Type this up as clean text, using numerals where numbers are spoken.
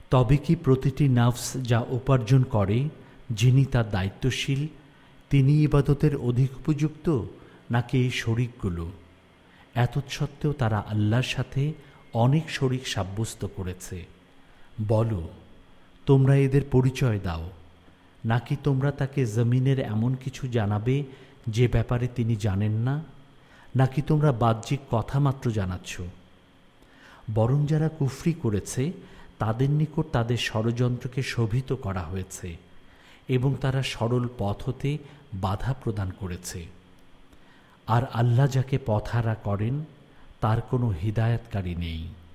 তবে কি প্রতিটি নফস যা উপার্জন করে, যিনি তার দায়িত্বশীল, তিনি ইবাদতের অধিক উপযুক্ত, নাকি এই শরিকগুলো? এতৎসত্ত্বেও তারা আল্লাহর সাথে অনেক শরিক সাব্যস্ত করেছে। বলো, তোমরা এদের পরিচয় দাও। নাকি তোমরা তাকে জমিনের এমন কিছু জানাবে যে ব্যাপারে তিনি জানেন না? নাকি তোমরা বাহ্যিক কথা মাত্র জানাচ্ছ? বরং যারা কুফরি করেছে তাদের নিকট তাদের ষড়যন্ত্রকে শোভিত করা হয়েছে এবং তারা সরল পথ হতে বাধা প্রদান করেছে। আর আল্লাহ যাকে পথহারা করেন তার কোনো হিদায়াতকারী নেই।